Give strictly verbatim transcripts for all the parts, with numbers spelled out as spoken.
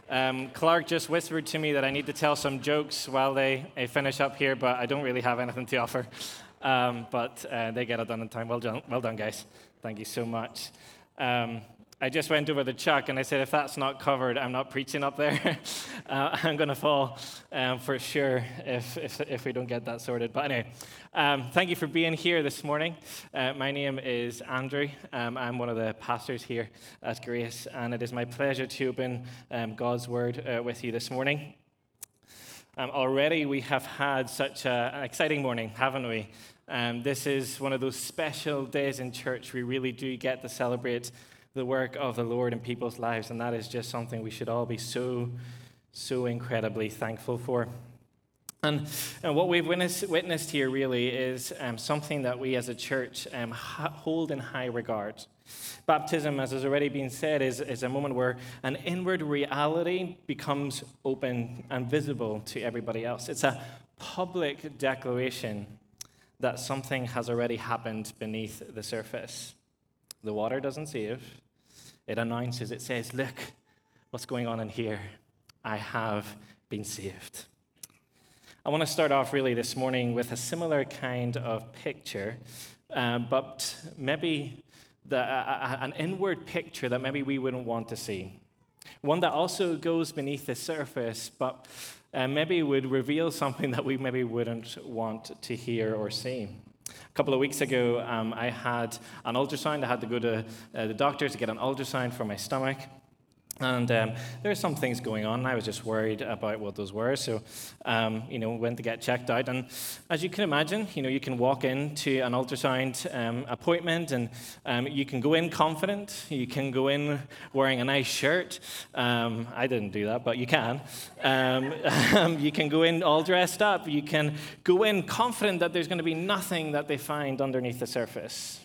Um, Clark just whispered to me that I need to tell some jokes while they uh, finish up here, but I don't really have anything to offer. Um, but uh, they get it done in time. Well done, well done, guys. Thank you so much. Um, I just went over to Chuck and I said, if that's not covered, I'm not preaching up there. uh, I'm going to fall um, for sure if, if if we don't get that sorted. But anyway, um, thank you for being here this morning. Uh, my name is Andrew. Um, I'm one of the pastors here at Grace, and it is my pleasure to open um, God's Word uh, with you this morning. Um, already we have had such a, an exciting morning, haven't we? Um, this is one of those special days in church. We really do get to celebrate the work of the Lord in people's lives, and that is just something we should all be so, so incredibly thankful for. And, and what we've witnessed, witnessed here really is um, something that we as a church um, ha- hold in high regard. Baptism, as has already been said, is, is a moment where an inward reality becomes open and visible to everybody else. It's a public declaration that something has already happened beneath the surface. The water doesn't save. It announces, it says, look, what's going on in here? I have been saved. I want to start off really this morning with a similar kind of picture, uh, but maybe the, uh, an inward picture that maybe we wouldn't want to see. One that also goes beneath the surface, but uh, maybe would reveal something that we maybe wouldn't want to hear or see. A couple of weeks ago, um, I had an ultrasound. I had to go to uh, the doctor to get an ultrasound for my stomach. And um, there were some things going on. I was just worried about what those were. So, um, you know, went to get checked out. And as you can imagine, you know, you can walk into an ultrasound um, appointment and um, you can go in confident. You can go in wearing a nice shirt. Um, I didn't do that, but you can. Um, you can go in all dressed up. You can go in confident that there's going to be nothing that they find underneath the surface.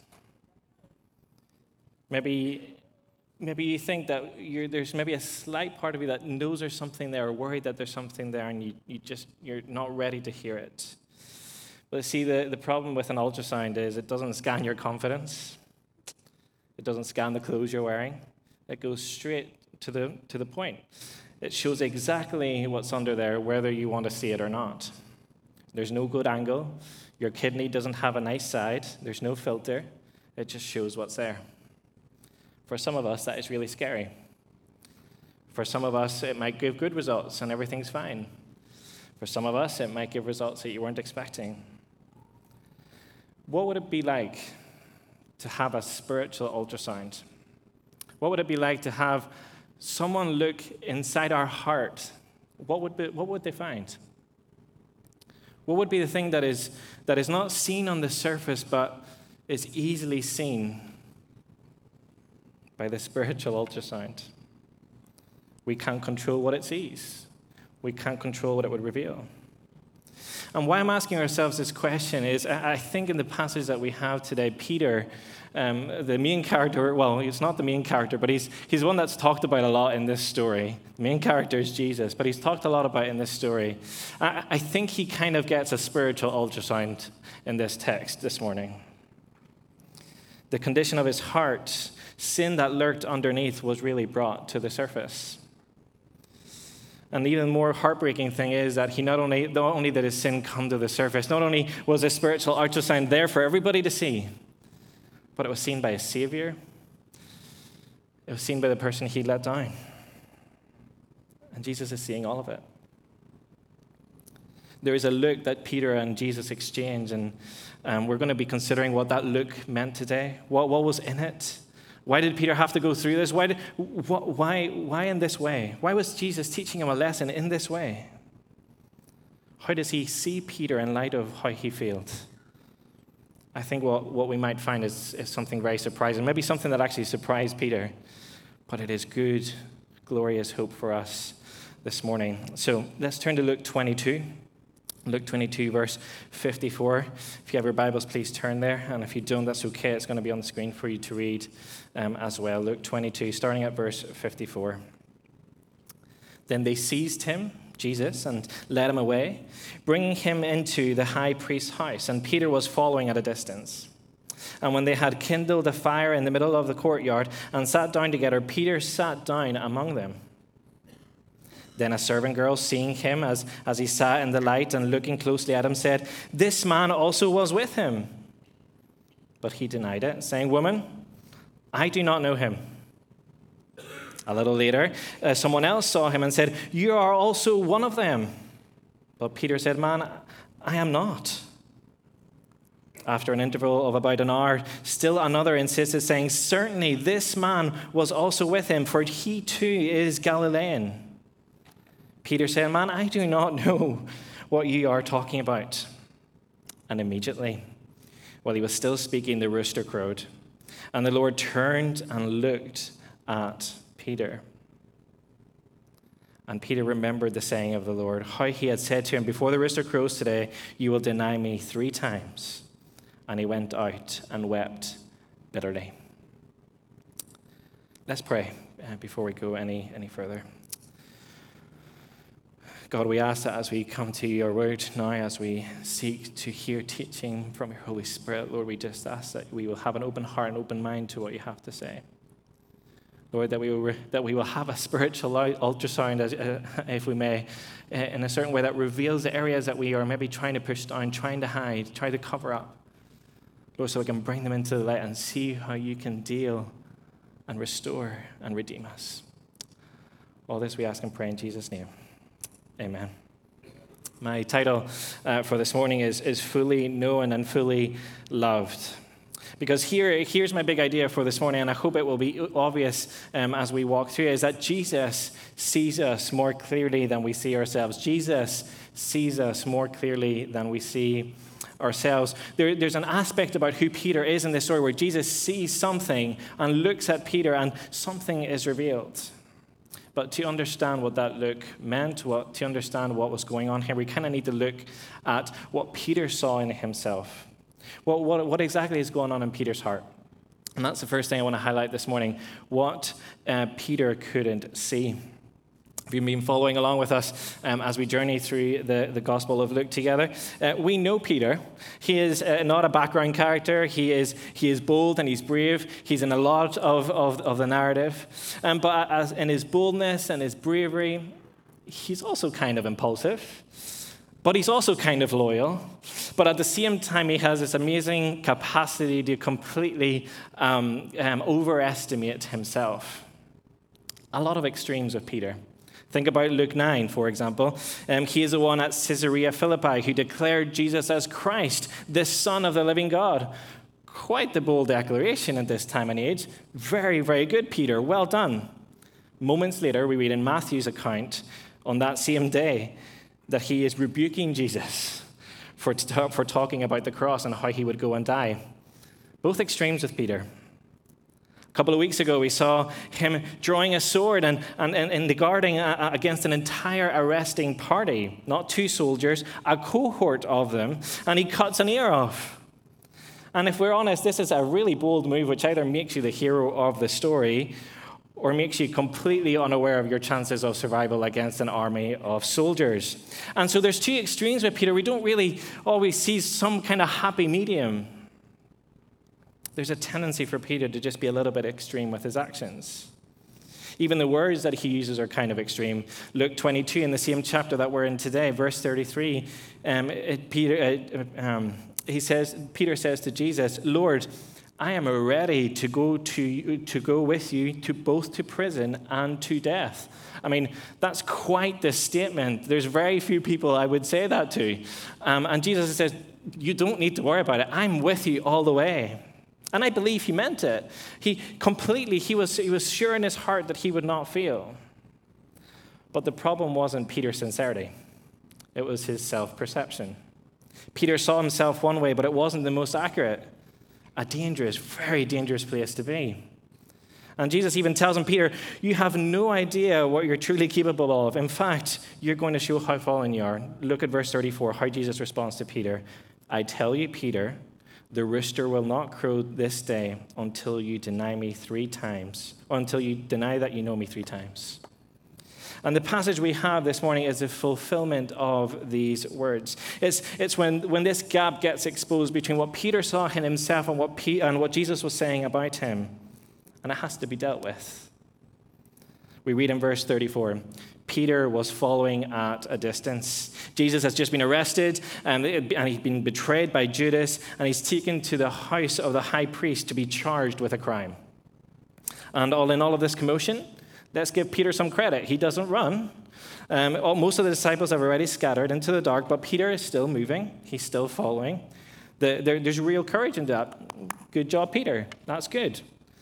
Maybe... Maybe you think that you're, there's maybe a slight part of you that knows there's something there or worried that there's something there and you, you just, you're not ready to hear it. But see, the, the problem with an ultrasound is it doesn't scan your confidence. It doesn't scan the clothes you're wearing. It goes straight to the, to the point. It shows exactly what's under there, whether you want to see it or not. There's no good angle. Your kidney doesn't have a nice side. There's no filter. It just shows what's there. For some of us, that is really scary. For some of us, it might give good results and everything's fine. For some of us, it might give results that you weren't expecting. What would it be like to have a spiritual ultrasound? What would it be like to have someone look inside our heart? What would be, what would they find? What would be the thing that is, that is not seen on the surface, but is easily seen by the spiritual ultrasound? We can't control what it sees. We can't control what it would reveal. And why I'm asking ourselves this question is, I think in the passage that we have today, Peter, um, the main character, well, he's not the main character, but he's he's one that's talked about a lot in this story. The main character is Jesus, but he's talked a lot about in this story. I, I think he kind of gets a spiritual ultrasound in this text this morning. The condition of his heart, sin that lurked underneath, was really brought to the surface. And the even more heartbreaking thing is that he not only, not only did his sin come to the surface, not only was a spiritual ultrasound there for everybody to see, but it was seen by a Savior. It was seen by the person he let down. And Jesus is seeing all of it. There is a look that Peter and Jesus exchange, and um, we're going to be considering what that look meant today. What, what was in it? Why did Peter have to go through this? Why, did, wh- why, why in this way? Why was Jesus teaching him a lesson in this way? How does he see Peter in light of how he failed? I think what, what we might find is, is something very surprising, maybe something that actually surprised Peter, but it is good, glorious hope for us this morning. So let's turn to Luke twenty-two. Luke twenty-two, verse fifty-four. If you have your Bibles, please turn there. And if you don't, that's okay. It's going to be on the screen for you to read um, as well. Luke twenty-two, starting at verse fifty-four. Then they seized him, Jesus, and led him away, bringing him into the high priest's house. And Peter was following at a distance. And when they had kindled a fire in the middle of the courtyard and sat down together, Peter sat down among them. Then a servant girl, seeing him as, as he sat in the light and looking closely at him, said, "This man also was with him." But he denied it, saying, "Woman, I do not know him." A little later, uh, someone else saw him and said, "You are also one of them." But Peter said, "Man, I am not." After an interval of about an hour, still another insisted, saying, "Certainly this man was also with him, for he too is Galilean." Peter said, "Man, I do not know what you are talking about." And immediately, while he was still speaking, the rooster crowed. And the Lord turned and looked at Peter. And Peter remembered the saying of the Lord, how he had said to him, "Before the rooster crows today, you will deny me three times." And he went out and wept bitterly. Let's pray uh, before we go any, any further. God, we ask that as we come to your word now, as we seek to hear teaching from your Holy Spirit, Lord, we just ask that we will have an open heart and open mind to what you have to say. Lord, that we will, re- that we will have a spiritual ultrasound, as, uh, if we may, uh, in a certain way that reveals the areas that we are maybe trying to push down, trying to hide, trying to cover up. Lord, so we can bring them into the light and see how you can deal and restore and redeem us. All this we ask and pray in Jesus' name. Amen. My title uh, for this morning is, is Fully Known and Fully Loved. Because here, here's my big idea for this morning, and I hope it will be obvious um, as we walk through, is that Jesus sees us more clearly than we see ourselves. Jesus sees us more clearly than we see ourselves. There, there's an aspect about who Peter is in this story where Jesus sees something and looks at Peter and something is revealed. But to understand what that look meant, what, to understand what was going on here, we kind of need to look at what Peter saw in himself. What, what, what exactly is going on in Peter's heart? And that's the first thing I want to highlight this morning, what uh, Peter couldn't see. If you've been following along with us um, as we journey through the, the Gospel of Luke together, uh, we know Peter. He is uh, not a background character. He is he is bold and he's brave. He's in a lot of, of, of the narrative. Um, but as in his boldness and his bravery, he's also kind of impulsive. But he's also kind of loyal. But at the same time, he has this amazing capacity to completely um, um, overestimate himself. A lot of extremes with Peter. Think about Luke nine, for example. Um, he is the one at Caesarea Philippi who declared Jesus as Christ, the Son of the living God. Quite the bold declaration at this time and age. Very, very good, Peter. Well done. Moments later, we read in Matthew's account on that same day that he is rebuking Jesus for, for talking about the cross and how he would go and die. Both extremes with Peter. A couple of weeks ago, we saw him drawing a sword and, and, and, and guarding against an entire arresting party. Not two soldiers, a cohort of them, and he cuts an ear off. And if we're honest, this is a really bold move, which either makes you the hero of the story or makes you completely unaware of your chances of survival against an army of soldiers. And so there's two extremes with Peter. We don't really always see some kind of happy medium. There's a tendency for Peter to just be a little bit extreme with his actions. Even the words that he uses are kind of extreme. Luke twenty-two, in the same chapter that we're in today, verse thirty-three, um, it, Peter, uh, um, he says, Peter says to Jesus, "Lord, I am ready to go to to go with you to both to prison and to death." I mean, that's quite the statement. There's very few people I would say that to. Um, and Jesus says, "You don't need to worry about it. I'm with you all the way." And I believe he meant it. He completely, he was, he was sure in his heart that he would not fail. But the problem wasn't Peter's sincerity. It was his self-perception. Peter saw himself one way, but it wasn't the most accurate. A dangerous, very dangerous place to be. And Jesus even tells him, "Peter, you have no idea what you're truly capable of. In fact, you're going to show how fallen you are." Look at verse thirty-four, how Jesus responds to Peter. "I tell you, Peter, the rooster will not crow this day until you deny me three times, or until you deny that you know me three times." And the passage we have this morning is the fulfillment of these words. It's, it's when, when this gap gets exposed between what Peter saw in himself and what, P, and what Jesus was saying about him. And it has to be dealt with. We read in verse thirty-four, Peter was following at a distance. Jesus has just been arrested, and, and he's been betrayed by Judas, and he's taken to the house of the high priest to be charged with a crime. And all in all of this commotion, let's give Peter some credit. He doesn't run. Um, most of the disciples have already scattered into the dark, but Peter is still moving. He's still following. The, there, there's real courage in that. Good job, Peter. That's good.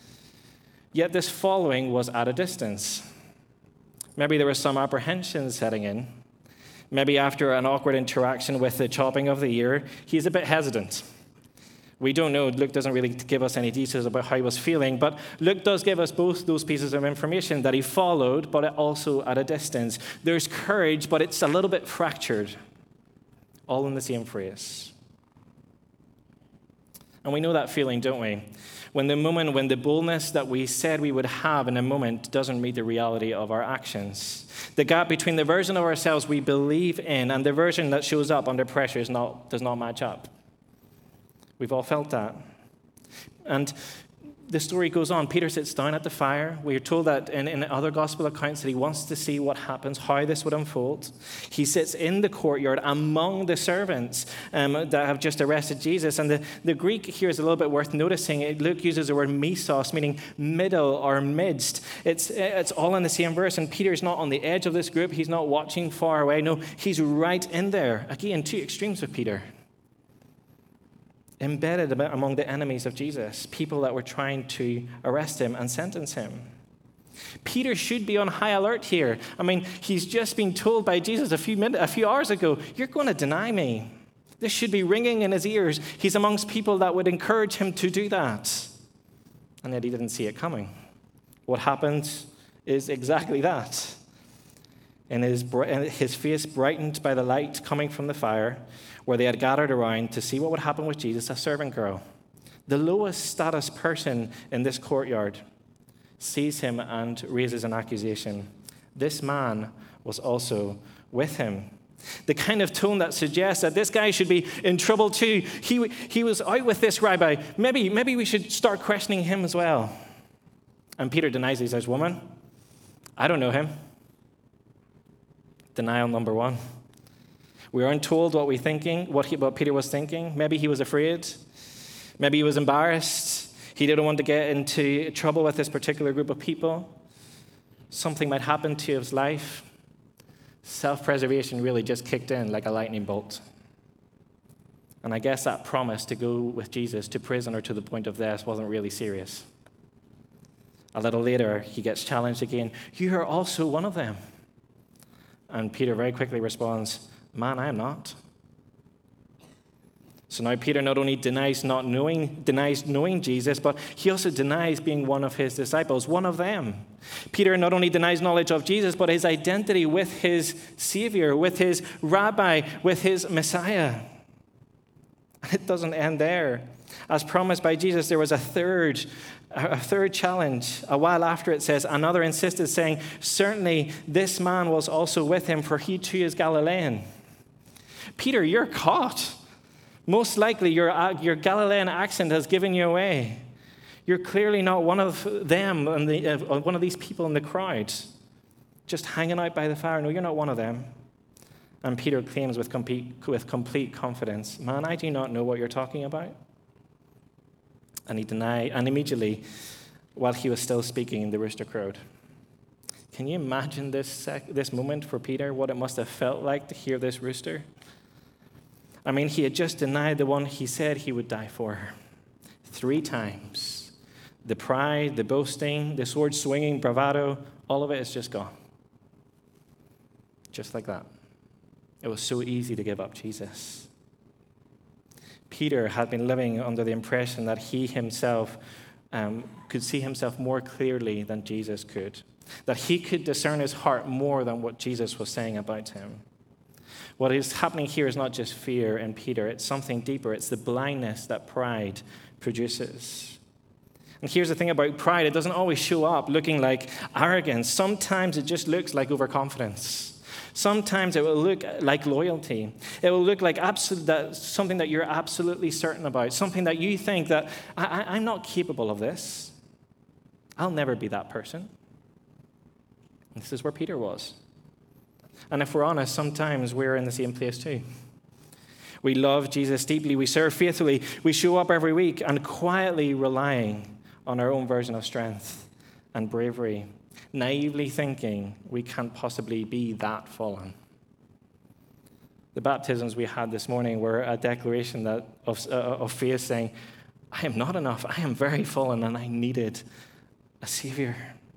Yet this following was at a distance. Maybe there was some apprehension setting in. Maybe after an awkward interaction with the chopping of the ear, he's a bit hesitant. We don't know. Luke doesn't really give us any details about how he was feeling, but Luke does give us both those pieces of information, that he followed, but also at a distance. There's courage, but it's a little bit fractured, all in the same phrase. And we know that feeling, don't we? When the moment, when the boldness that we said we would have in a moment doesn't meet the reality of our actions. The gap between the version of ourselves we believe in and the version that shows up under pressure is not, does not match up. We've all felt that. And the story goes on. Peter sits down at the fire. We are told that in, in other gospel accounts that he wants to see what happens, how this would unfold. He sits in the courtyard among the servants um, that have just arrested Jesus. And the, the Greek here is a little bit worth noticing. Luke uses the word mesos, meaning middle or midst. It's, it's all in the same verse. And Peter's not on the edge of this group. He's not watching far away. No, he's right in there. Again, two extremes of Peter. Embedded among the enemies of Jesus, people that were trying to arrest him and sentence him. Peter should be on high alert here. I mean, he's just been told by Jesus a few minutes, a few hours ago, you're going to deny me. This should be ringing in his ears. He's amongst people that would encourage him to do that. And yet he didn't see it coming. What happened is exactly that. And his, his face brightened by the light coming from the fire, where they had gathered around to see what would happen with Jesus, a servant girl. The lowest status person in this courtyard sees him and raises an accusation. This man was also with him. The kind of tone that suggests that this guy should be in trouble too. He, he was out with this rabbi. Maybe, maybe we should start questioning him as well. And Peter denies. He says, woman, I don't know him. Denial number one. We aren't told what we thinking, what, he, what Peter was thinking. Maybe he was afraid. Maybe he was embarrassed. He didn't want to get into trouble with this particular group of people. Something might happen to his life. Self-preservation really just kicked in like a lightning bolt. And I guess that promise to go with Jesus to prison or to the point of death wasn't really serious. A little later, he gets challenged again. You are also one of them. And Peter very quickly responds, man, I am not. So now Peter not only denies not knowing, denies knowing Jesus, but he also denies being one of his disciples, one of them. Peter not only denies knowledge of Jesus, but his identity with his Savior, with his Rabbi, with his Messiah. And it doesn't end there. As promised by Jesus, there was a third, a third challenge. A while after, it says, another insisted, saying, certainly this man was also with him, for he too is Galilean. Peter, you're caught. Most likely your, your Galilean accent has given you away. You're clearly not one of them, and the, uh, one of these people in the crowd, just hanging out by the fire. No, you're not one of them. And Peter claims with complete, with complete confidence, man, I do not know what you're talking about. And he denied, and immediately, while he was still speaking, the rooster crowed. Can you imagine this sec- this moment for Peter, what it must have felt like to hear this rooster? I mean, he had just denied the one he said he would die for three times. The pride, the boasting, the sword swinging, bravado, all of it is just gone. Just like that. It was so easy to give up Jesus. Peter had been living under the impression that he himself um, could see himself more clearly than Jesus could, that he could discern his heart more than what Jesus was saying about him. What is happening here is not just fear in Peter, it's something deeper. It's the blindness that pride produces. And here's the thing about pride, it doesn't always show up looking like arrogance. Sometimes it just looks like overconfidence. Sometimes it will look like loyalty. It will look like absolute, that, something that you're absolutely certain about, something that you think that, I, I, I'm not capable of this. I'll never be that person. And this is where Peter was. And if we're honest, sometimes we're in the same place too. We love Jesus deeply, we serve faithfully, we show up every week and quietly relying on our own version of strength and bravery, naively thinking we can't possibly be that fallen. The baptisms we had this morning were a declaration that of, uh, of faith saying, I am not enough, I am very fallen, and I needed a Savior.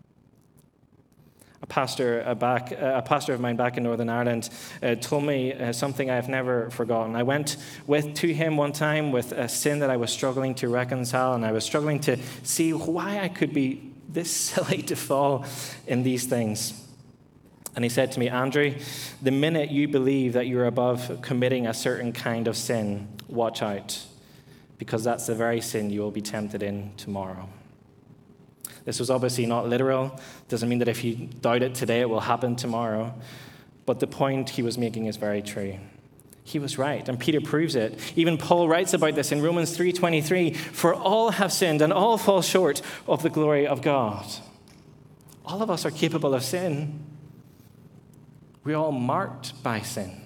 A pastor, a, back, a pastor of mine back in Northern Ireland uh, told me uh, something I've never forgotten. I went with to him one time with a sin that I was struggling to reconcile, and I was struggling to see why I could be this silly to fall in these things. And he said to me, Andrew, the minute you believe that you're above committing a certain kind of sin, watch out, because that's the very sin you will be tempted in tomorrow. This was obviously not literal. Doesn't mean that if you doubt it today, it will happen tomorrow. But the point he was making is very true. He was right, and Peter proves it. Even Paul writes about this in Romans three twenty-three, for all have sinned and all fall short of the glory of God. All of us are capable of sin. We're all marked by sin.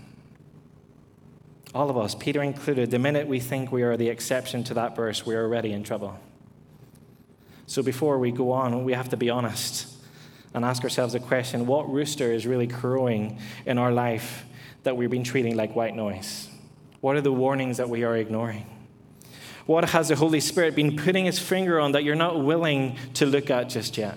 All of us, Peter included, the minute we think we are the exception to that verse, we're already in trouble. So before we go on, we have to be honest and ask ourselves a question: what rooster is really crowing in our life that we've been treating like white noise? What are the warnings that we are ignoring? What has the Holy Spirit been putting his finger on that you're not willing to look at just yet?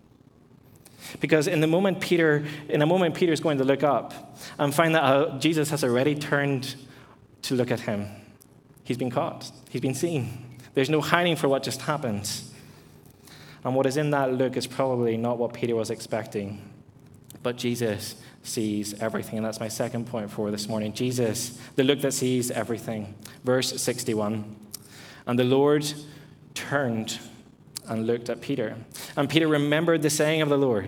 Because in the moment Peter, in a moment Peter's going to look up and find that uh, Jesus has already turned to look at him. He's been caught. He's been seen. There's no hiding for what just happened. And what is in that look is probably not what Peter was expecting. But Jesus sees everything. And that's my second point for this morning. Jesus, the look that sees everything. Verse sixty-one. And the Lord turned and looked at Peter. And Peter remembered the saying of the Lord.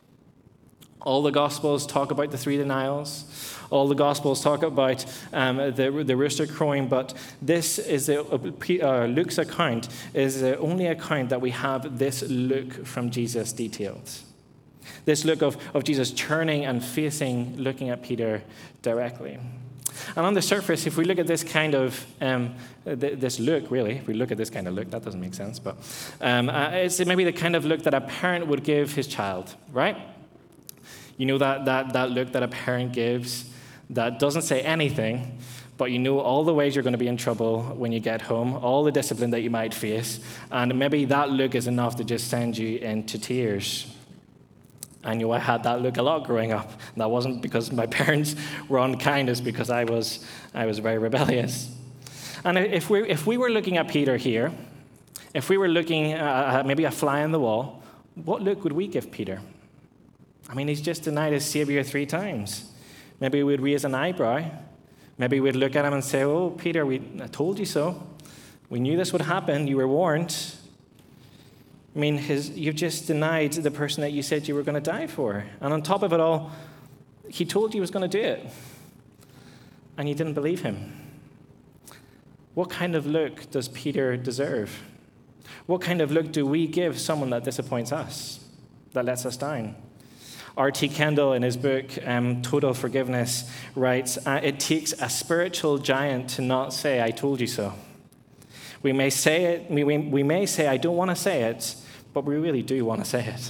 All the Gospels talk about the three denials. All the Gospels talk about um, the, the rooster crowing, but this is a, uh, Luke's account is the only account that we have this look from Jesus detailed. This look of, of Jesus turning and facing, looking at Peter directly. And on the surface, if we look at this kind of, um, th- this look, really, if we look at this kind of look, that doesn't make sense, but um, uh, it's maybe the kind of look that a parent would give his child, right? You know that, that, that look that a parent gives that doesn't say anything, but you know all the ways you're going to be in trouble when you get home, all the discipline that you might face, and maybe that look is enough to just send you into tears. I knew I had that look a lot growing up. And that wasn't because my parents were unkind, it's because I was I was very rebellious. And if we if we were looking at Peter here, if we were looking at maybe a fly on the wall, what look would we give Peter? I mean, he's just denied his Savior three times. Maybe we'd raise an eyebrow. Maybe we'd look at him and say, oh, Peter, we I told you so. We knew this would happen. You were warned. I mean, his, you've just denied the person that you said you were going to die for. And on top of it all, he told you he was going to do it. And you didn't believe him. What kind of look does Peter deserve? What kind of look do we give someone that disappoints us, that lets us down? R T Kendall, in his book, um, Total Forgiveness, writes, it takes a spiritual giant to not say, I told you so. We may say it, we, we, we may say, I don't want to say it, but we really do want to say it.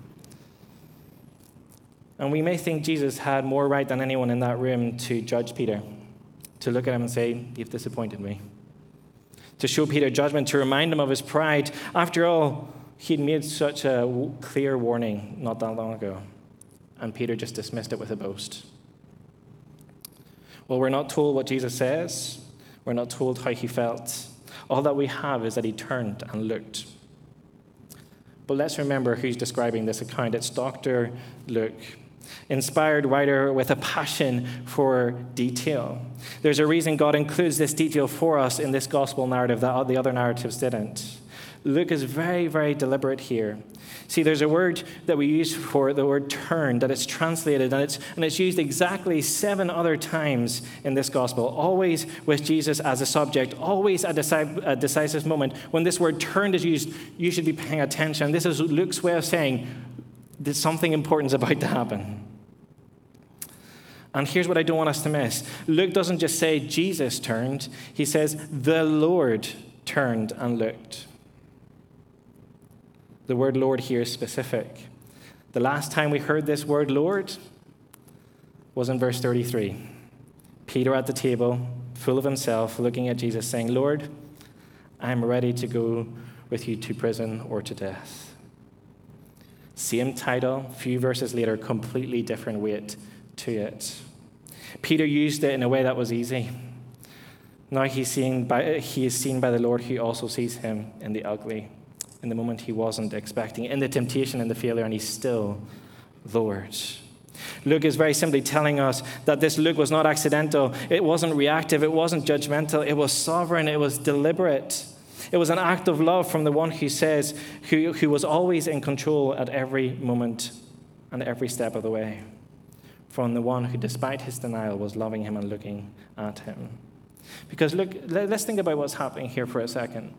And we may think Jesus had more right than anyone in that room to judge Peter, to look at him and say, you've disappointed me. To show Peter judgment, to remind him of his pride. After all, he'd made such a clear warning not that long ago, and Peter just dismissed it with a boast. Well, we're not told what Jesus says. We're not told how he felt. All that we have is that he turned and looked. But let's remember who's describing this account. It's Doctor Luke, inspired writer with a passion for detail. There's a reason God includes this detail for us in this gospel narrative that the other narratives didn't. Luke is very, very deliberate here. See, there's a word that we use for the word turn, that it's translated, and it's, and it's used exactly seven other times in this gospel, always with Jesus as a subject, always a, deci- a decisive moment. When this word turned is used, you should be paying attention. This is Luke's way of saying that something important is about to happen. And here's what I don't want us to miss. Luke doesn't just say Jesus turned. He says the Lord turned and looked. The word Lord here is specific. The last time we heard this word Lord was in verse thirty-three. Peter at the table, full of himself, looking at Jesus, saying, Lord, I am ready to go with you to prison or to death. Same title, few verses later, completely different weight to it. Peter used it in a way that was easy. Now he's seen by, he is seen by the Lord, who also sees him in the ugly, in the moment he wasn't expecting, in the temptation and the failure, and he's still Lord. Luke is very simply telling us that this look was not accidental. It wasn't reactive. It wasn't judgmental. It was sovereign. It was deliberate. It was an act of love from the one who says, who, who was always in control at every moment and every step of the way. From the one who, despite his denial, was loving him and looking at him. Because look, let's think about what's happening here for a second.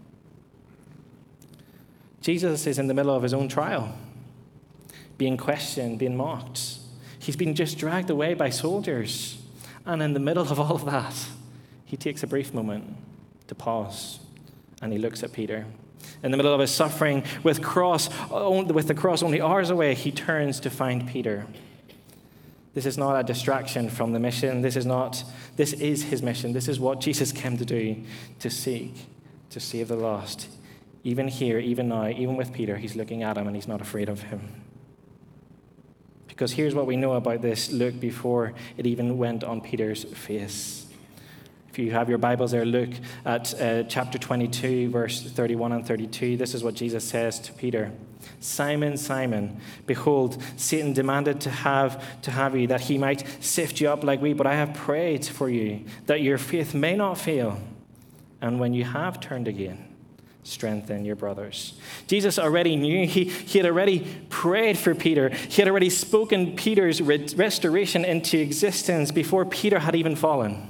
Jesus is in the middle of his own trial, being questioned, being mocked. He's been just dragged away by soldiers. And in the middle of all of that, he takes a brief moment to pause, and he looks at Peter. In the middle of his suffering, with cross, with the cross only hours away, he turns to find Peter. This is not a distraction from the mission. This is not, this is his mission. This is what Jesus came to do, to seek, to save the lost. Even here, even now, even with Peter, he's looking at him and he's not afraid of him. Because here's what we know about this look before it even went on Peter's face. If you have your Bibles there, look at uh, chapter twenty-two, verse thirty-one and thirty-two. This is what Jesus says to Peter. Simon, Simon, behold, Satan demanded to have, to have you, that he might sift you up like wheat, but I have prayed for you, that your faith may not fail. And when you have turned again, strengthen your brothers. Jesus already knew. He, he had already prayed for Peter. He had already spoken Peter's re- restoration into existence before Peter had even fallen.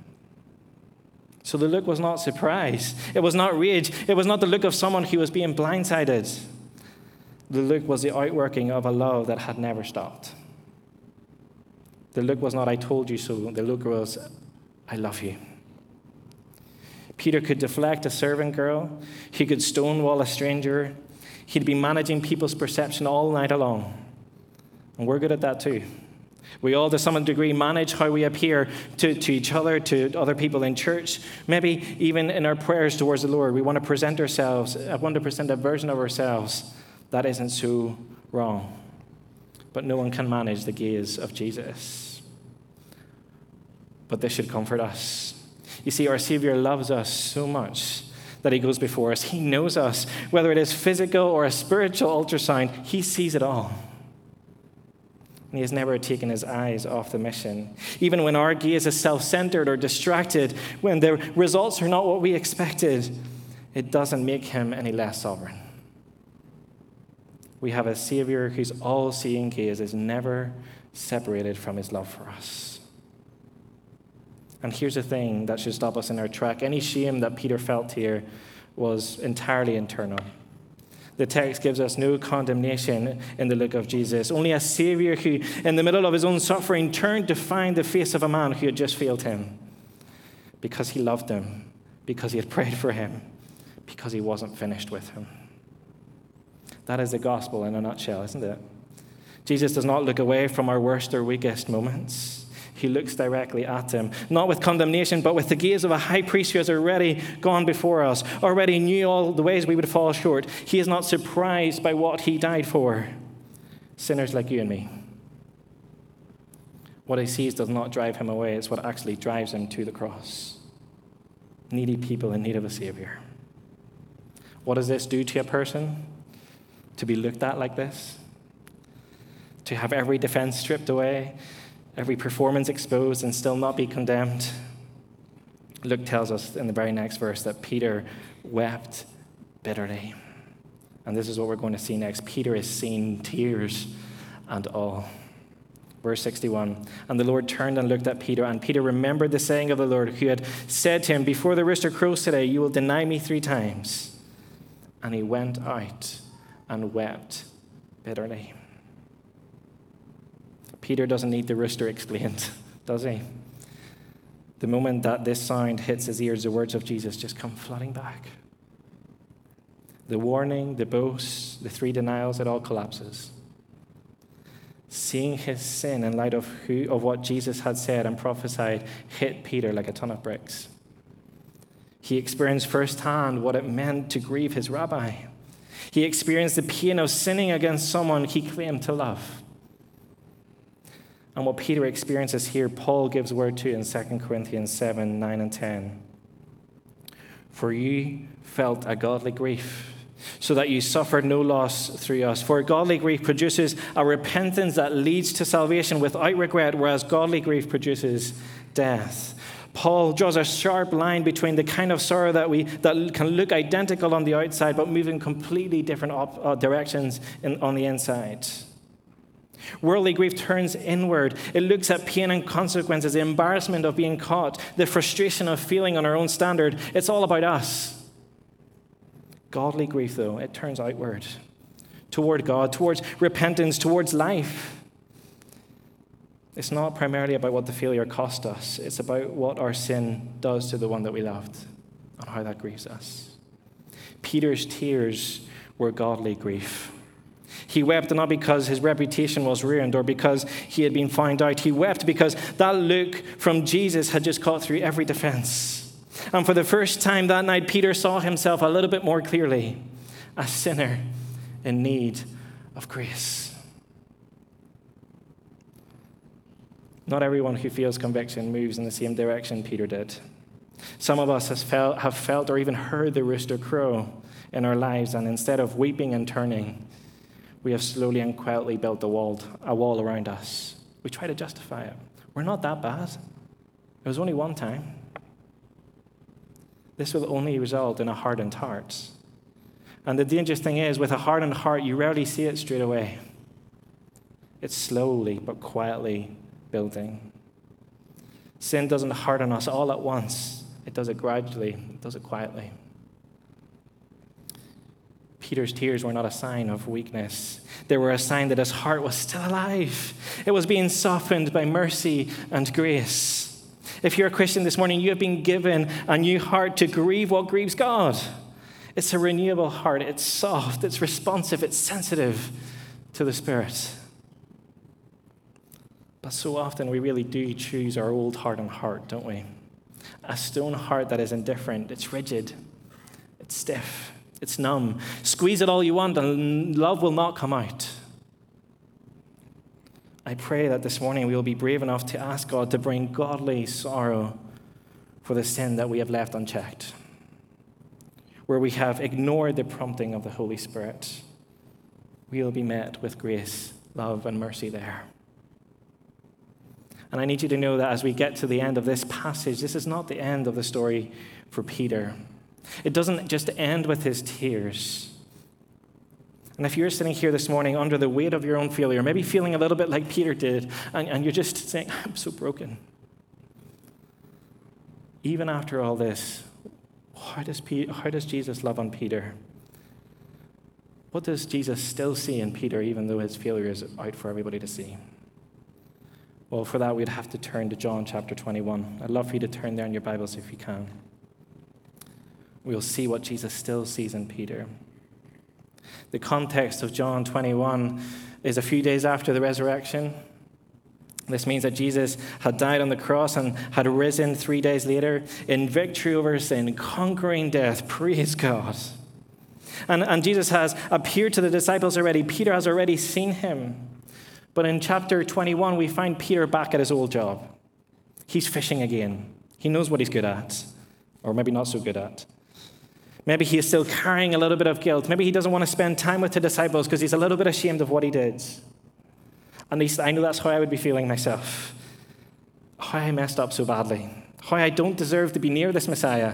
So the look was not surprise. It was not rage. It was not the look of someone who was being blindsided. The look was the outworking of a love that had never stopped. The look was not, I told you so. The look was, I love you. Peter could deflect a servant girl. He could stonewall a stranger. He'd be managing people's perception all night long. And we're good at that too. We all, to some degree, manage how we appear to, to each other, to other people in church, maybe even in our prayers towards the Lord. We want to present ourselves, I want to present a version of ourselves that isn't so wrong. But no one can manage the gaze of Jesus. But this should comfort us. You see, our Savior loves us so much that he goes before us. He knows us. Whether it is physical or a spiritual ultrasound, he sees it all. And he has never taken his eyes off the mission. Even when our gaze is self-centered or distracted, when the results are not what we expected, it doesn't make him any less sovereign. We have a Savior whose all-seeing gaze is never separated from his love for us. And here's the thing that should stop us in our track. Any shame that Peter felt here was entirely internal. The text gives us no condemnation in the look of Jesus. Only a Savior who, in the middle of his own suffering, turned to find the face of a man who had just failed him. Because he loved him. Because he had prayed for him. Because he wasn't finished with him. That is the gospel in a nutshell, isn't it? Jesus does not look away from our worst or weakest moments. He looks directly at them, not with condemnation, but with the gaze of a high priest who has already gone before us, already knew all the ways we would fall short. He is not surprised by what he died for. Sinners like you and me. What he sees does not drive him away. It's what actually drives him to the cross. Needy people in need of a Savior. What does this do to a person? To be looked at like this? To have every defense stripped away? Every performance exposed and still not be condemned? Luke tells us in the very next verse that Peter wept bitterly. And this is what we're going to see next. Peter is seeing tears and all. Verse sixty-one, and the Lord turned and looked at Peter, and Peter remembered the saying of the Lord, who had said to him, before the rooster crows today, you will deny me three times. And he went out and wept bitterly. Peter doesn't need the rooster explained. does he? The moment that this sound hits his ears, the words of Jesus just come flooding back. The warning, the boast, the three denials, it all collapses. Seeing his sin in light of who of what Jesus had said and prophesied hit Peter like a ton of bricks. He experienced firsthand what it meant to grieve his rabbi. He experienced the pain of sinning against someone he claimed to love. And what Peter experiences here, Paul gives word to in Second Corinthians seven, nine, and ten. For you felt a godly grief, so that you suffered no loss through us. For godly grief produces a repentance that leads to salvation without regret, whereas godly grief produces death. Paul draws a sharp line between the kind of sorrow that we that can look identical on the outside, but move in completely different op- uh, directions in, on the inside. Worldly grief turns inward. It looks at pain and consequences, the embarrassment of being caught, the frustration of feeling on our own standard. It's all about us. Godly grief, though, it turns outward, toward God, towards repentance, towards life. It's not primarily about what the failure cost us. It's about what our sin does to the one that we loved and how that grieves us. Peter's tears were godly grief. He wept not because his reputation was ruined or because he had been found out. He wept because that look from Jesus had just cut through every defense. And for the first time that night, Peter saw himself a little bit more clearly, a sinner in need of grace. Not everyone who feels conviction moves in the same direction Peter did. Some of us has felt, have felt or even heard the rooster crow in our lives, and instead of weeping and turning, we have slowly and quietly built a wall, a wall around us. We try to justify it. We're not that bad. It was only one time. This will only result in a hardened heart. And the dangerous thing is, with a hardened heart, you rarely see it straight away. It's slowly but quietly building. Sin doesn't harden us all at once. It does it gradually. It does it quietly. Peter's tears were not a sign of weakness. They were a sign that his heart was still alive. It was being softened by mercy and grace. If you're a Christian this morning, you have been given a new heart to grieve what grieves God. It's a renewable heart. It's soft. It's responsive. It's sensitive to the Spirit. But so often we really do choose our old hardened heart, don't we? A stone heart that is indifferent. It's rigid. It's stiff. It's numb. Squeeze it all you want and love will not come out. I pray that this morning we will be brave enough to ask God to bring godly sorrow for the sin that we have left unchecked, where we have ignored the prompting of the Holy Spirit. We will be met with grace, love, and mercy there. And I need you to know that as we get to the end of this passage, this is not the end of the story for Peter. It doesn't just end with his tears. And if you're sitting here this morning under the weight of your own failure, maybe feeling a little bit like Peter did, and, and you're just saying, I'm so broken. Even after all this, how does, Peter, how does Jesus love on Peter? What does Jesus still see in Peter, even though his failure is out for everybody to see? Well, for that, we'd have to turn to John chapter twenty-one. I'd love for you to turn there in your Bibles if you can. We'll see what Jesus still sees in Peter. The context of John twenty-one is a few days after the resurrection. This means that Jesus had died on the cross and had risen three days later in victory over sin, conquering death. Praise God. And, and Jesus has appeared to the disciples already. Peter has already seen him. But in chapter twenty-one, we find Peter back at his old job. He's fishing again. He knows what he's good at, or maybe not so good at. Maybe he is still carrying a little bit of guilt. Maybe he doesn't want to spend time with the disciples because he's a little bit ashamed of what he did. At least I know that's how I would be feeling myself. How I messed up so badly. How I don't deserve to be near this Messiah.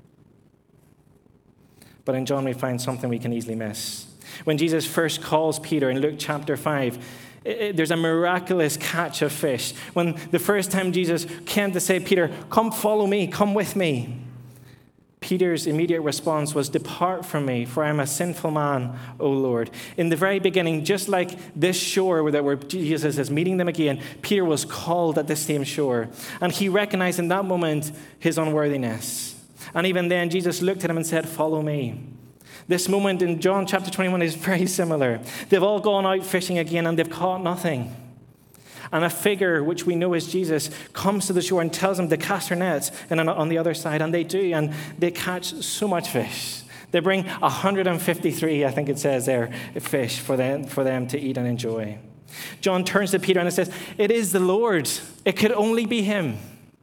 But in John we find something we can easily miss. When Jesus first calls Peter in Luke chapter five, it, it, there's a miraculous catch of fish. When the first time Jesus came to say, Peter, come follow me, come with me, Peter's immediate response was, "Depart from me, for I am a sinful man, O Lord." In the very beginning, just like this shore that where Jesus is meeting them again, Peter was called at the same shore. And he recognized in that moment his unworthiness. And even then, Jesus looked at him and said, "Follow me." This moment in John chapter twenty-one is very similar. They've all gone out fishing again and they've caught nothing. And a figure, which we know is Jesus, comes to the shore and tells them to cast their nets and on the other side. And they do, and they catch so much fish. They bring one hundred fifty-three, I think it says there, fish for them, for them to eat and enjoy. John turns to Peter and says, "It is the Lord. It could only be him."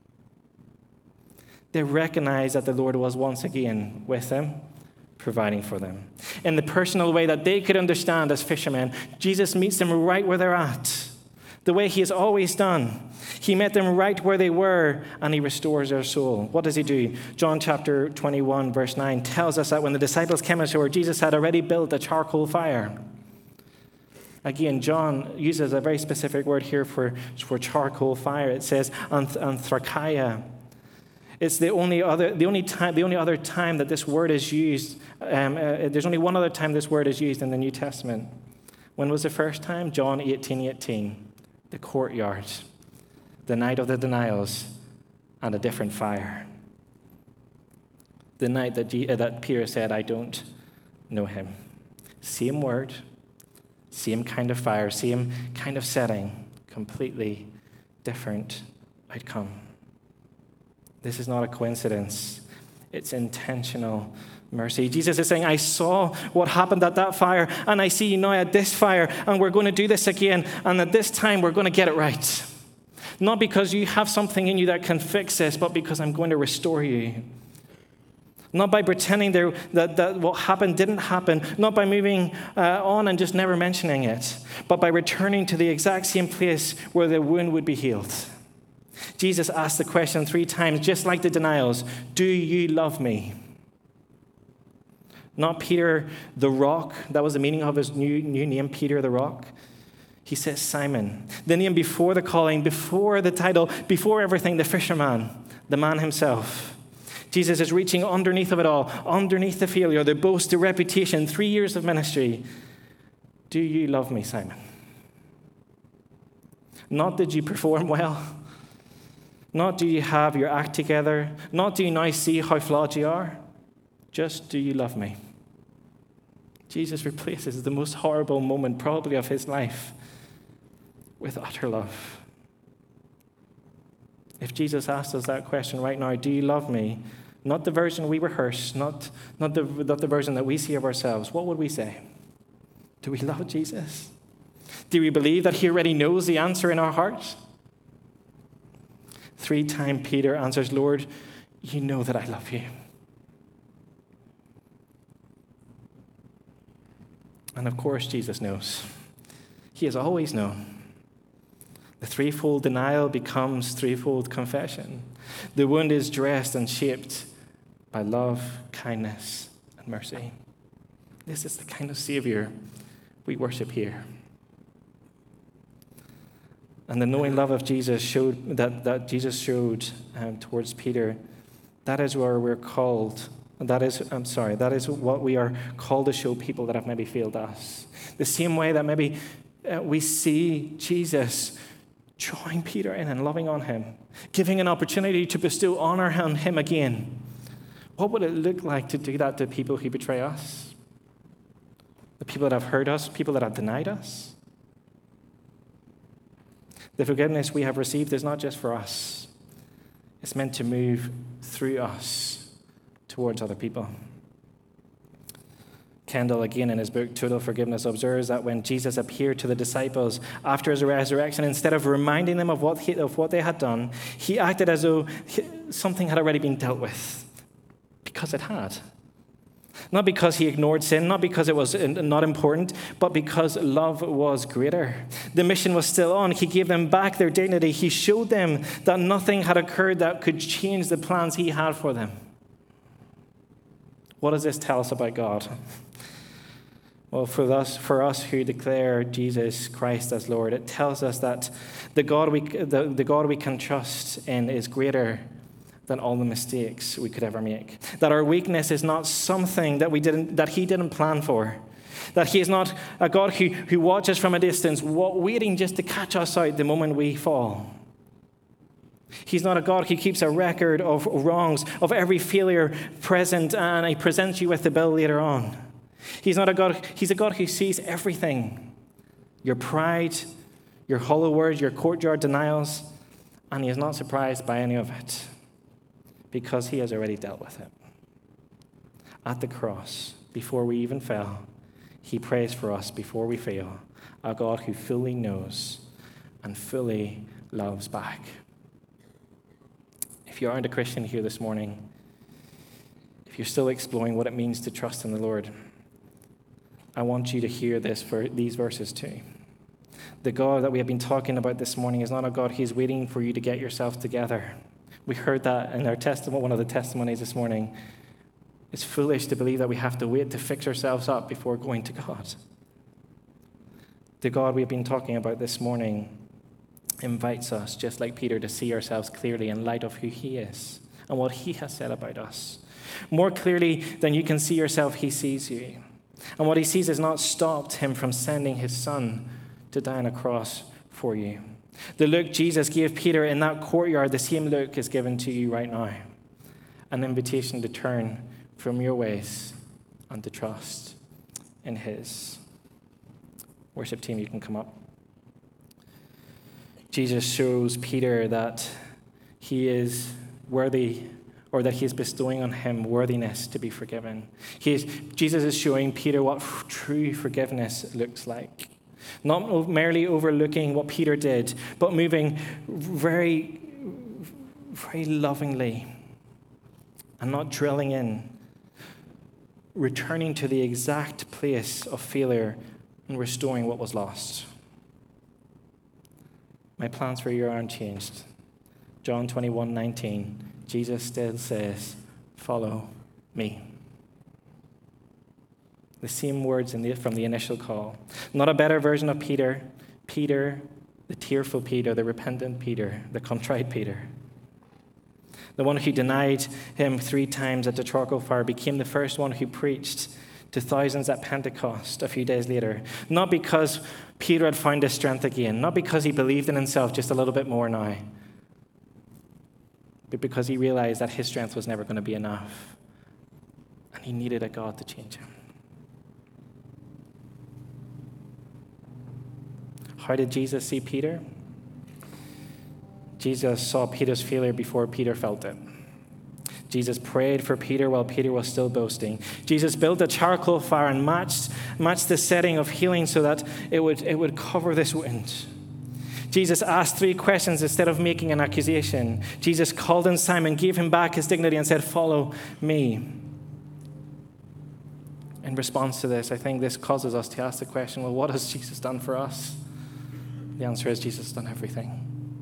They recognize that the Lord was once again with them, providing for them. In the personal way that they could understand as fishermen, Jesus meets them right where they're at. The way he has always done. He met them right where they were, and he restores their soul. What does he do? John chapter twenty-one, verse nine tells us that when the disciples came ashore, Jesus had already built a charcoal fire. Again, John uses a very specific word here for, for charcoal fire. It says anth- anthrakaia. It's the only other, the only time, the only other time that this word is used. Um, uh, there's only one other time this word is used in the New Testament. When was the first time? John eighteen eighteen. The courtyard, the night of the denials, and a different fire. The night that, G- uh, that Peter said, "I don't know him." Same word, same kind of fire, same kind of setting, completely different outcome. This is not a coincidence. It's intentional mercy. Jesus is saying, "I saw what happened at that fire, and I see you now at this fire, and we're going to do this again, and at this time we're going to get it right. Not because you have something in you that can fix this, but because I'm going to restore you. Not by pretending there, that, that what happened didn't happen, not by moving uh, on and just never mentioning it, but by returning to the exact same place where the wound would be healed." Jesus asked the question three times, just like the denials, "Do you love me?" Not Peter the Rock. That was the meaning of his new, new name, Peter the Rock. He says Simon. The name before the calling, before the title, before everything, the fisherman, the man himself. Jesus is reaching underneath of it all, underneath the failure, the boast, the reputation, three years of ministry. "Do you love me, Simon?" Not did you perform well. Not do you have your act together. Not do you now see how flawed you are. Just, do you love me? Jesus replaces the most horrible moment probably of his life with utter love. If Jesus asked us that question right now, do you love me? Not the version we rehearse, not, not, the, not the version that we see of ourselves, what would we say? Do we love Jesus? Do we believe that he already knows the answer in our hearts? Three times Peter answers, "Lord, you know that I love you." And of course, Jesus knows. He has always known. The threefold denial becomes threefold confession. The wound is dressed and shaped by love, kindness, and mercy. This is the kind of Savior we worship here. And the knowing love of Jesus showed that, that Jesus showed um, towards Peter, that is where we're called. That is, I'm sorry, that is what we are called to show people that have maybe failed us. The same way that maybe uh, we see Jesus drawing Peter in and loving on him, giving an opportunity to bestow honor on him again. What would it look like to do that to people who betray us? The people that have hurt us, people that have denied us? The forgiveness we have received is not just for us. It's meant to move through us towards other people. Kendall, again, in his book, Total Forgiveness, observes that when Jesus appeared to the disciples after his resurrection, instead of reminding them of what, he, of what they had done, he acted as though something had already been dealt with, because it had. Not because he ignored sin, not because it was not important, but because love was greater. The mission was still on. He gave them back their dignity. He showed them that nothing had occurred that could change the plans he had for them. What does this tell us about God? Well, for us, for us who declare Jesus Christ as Lord, it tells us that the God we, the, the God we can trust in is greater than all the mistakes we could ever make. That our weakness is not something that we didn't, that he didn't plan for. That he is not a God who, who watches from a distance, waiting just to catch us out the moment we fall. He's not a God who keeps a record of wrongs, of every failure present, and he presents you with the bill later on. He's not a God, he's a God who sees everything. Your pride, your hollow words, your courtyard denials, and he is not surprised by any of it because he has already dealt with it. At the cross, before we even fell, he prays for us before we fail, a God who fully knows and fully loves back. If you aren't a Christian here this morning, if you're still exploring what it means to trust in the Lord, I want you to hear this for these verses too. The God that we have been talking about this morning is not a God who's waiting for you to get yourself together. We heard that in our testimony, one of the testimonies this morning. It's foolish to believe that we have to wait to fix ourselves up before going to God. The God we've been talking about this morning invites us, just like Peter, to see ourselves clearly in light of who he is and what he has said about us. More clearly than you can see yourself, he sees you. And what he sees has not stopped him from sending his son to die on a cross for you. The look Jesus gave Peter in that courtyard, the same look is given to you right now. An invitation to turn from your ways and to trust in his. Worship team, you can come up. Jesus shows Peter that he is worthy, or that he is bestowing on him worthiness to be forgiven. He is, Jesus is showing Peter what true forgiveness looks like. Not merely overlooking what Peter did, but moving very, very lovingly and not drilling in, returning to the exact place of failure and restoring what was lost. My plans for you are unchanged. John twenty-one nineteen, Jesus still says, follow me. The same words in the, from the initial call. Not a better version of Peter. Peter, the tearful Peter, the repentant Peter, the contrite Peter. The one who denied him three times at the charcoal fire became the first one who preached to thousands at Pentecost a few days later. Not because Peter had found his strength again, not because he believed in himself just a little bit more now, but because he realized that his strength was never going to be enough, and he needed a God to change him. How did Jesus see Peter? Jesus saw Peter's failure before Peter felt it. Jesus prayed for Peter while Peter was still boasting. Jesus built a charcoal fire and matched, matched the setting of healing so that it would, it would cover this wound. Jesus asked three questions instead of making an accusation. Jesus called in Simon, gave him back his dignity, and said, follow me. In response to this, I think this causes us to ask the question, well, what has Jesus done for us? The answer is Jesus has done everything.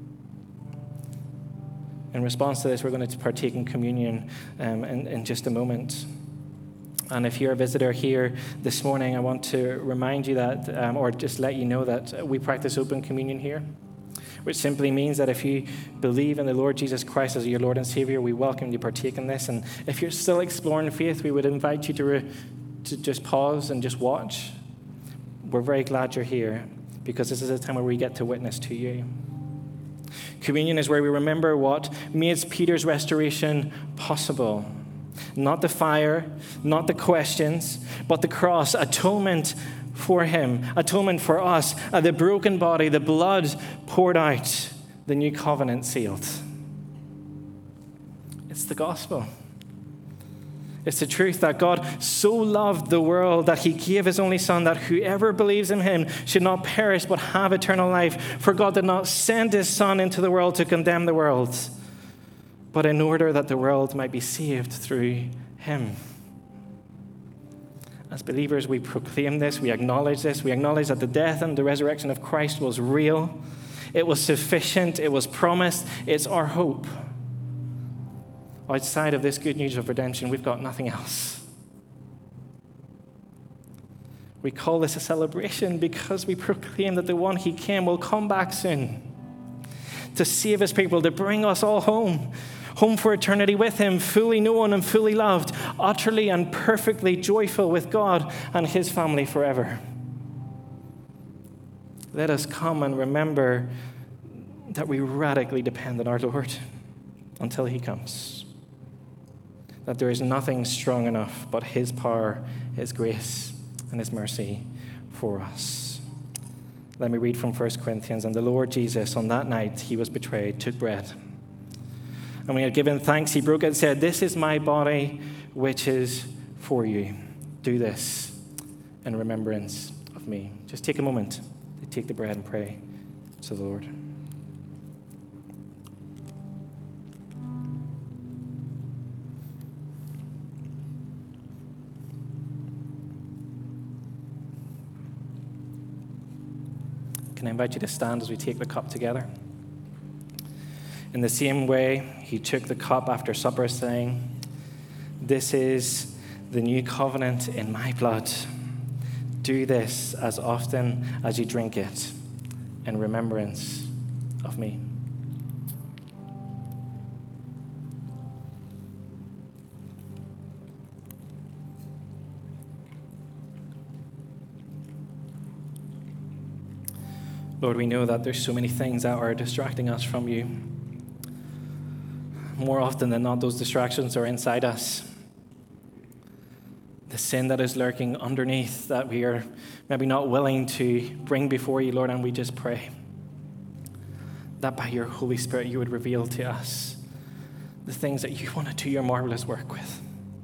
In response to this, we're going to partake in communion um, in, in just a moment. And if you're a visitor here this morning, I want to remind you that, um, or just let you know that we practice open communion here, which simply means that if you believe in the Lord Jesus Christ as your Lord and Savior, we welcome you to partake in this. And if you're still exploring faith, we would invite you to, re- to just pause and just watch. We're very glad you're here, because this is a time where we get to witness to you. Communion is where we remember what made Peter's restoration possible. Not the fire, not the questions, but the cross, atonement for him, atonement for us, uh, the broken body, the blood poured out, the new covenant sealed. It's the gospel. It's the truth that God so loved the world that he gave his only son, that whoever believes in him should not perish but have eternal life. For God did not send his son into the world to condemn the world, but in order that the world might be saved through him. As believers, we proclaim this, we acknowledge this, we acknowledge that the death and the resurrection of Christ was real, it was sufficient, it was promised, it's our hope. Outside of this good news of redemption, we've got nothing else. We call this a celebration because we proclaim that the one he came will come back soon to save his people, to bring us all home. home for eternity with him, fully known and fully loved, utterly and perfectly joyful with God and his family forever. Let us come and remember that we radically depend on our Lord until he comes. That there is nothing strong enough but his power, his grace, and his mercy for us. Let me read from First Corinthians. And the Lord Jesus, on that night he was betrayed, took bread. And when he had given thanks, he broke it and said, "This is my body, which is for you. Do this in remembrance of me." Just take a moment to take the bread and pray to the Lord. Can I invite you to stand as we take the cup together? In the same way, he took the cup after supper, saying, "This is the new covenant in my blood. Do this as often as you drink it in remembrance of me." Lord, we know that there's so many things that are distracting us from you. More often than not, those distractions are inside us. The sin that is lurking underneath that we are maybe not willing to bring before you, Lord, and we just pray that by your Holy Spirit you would reveal to us the things that you want to do your marvelous work with.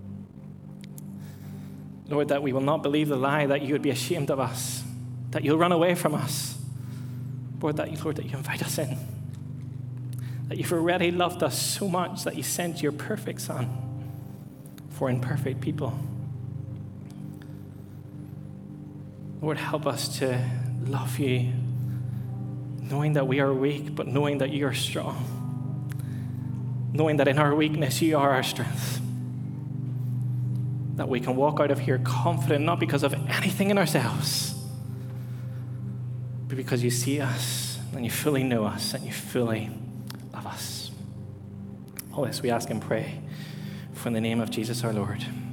Lord, that we will not believe the lie that you would be ashamed of us, that you'll run away from us. Lord, that you, Lord, that you invite us in, that you've already loved us so much that you sent your perfect Son for imperfect people. Lord, help us to love you, knowing that we are weak, but knowing that you are strong, knowing that in our weakness you are our strength, that we can walk out of here confident, not because of anything in ourselves, but because you see us and you fully know us and you fully love us. All this we ask and pray for in the name of Jesus our Lord.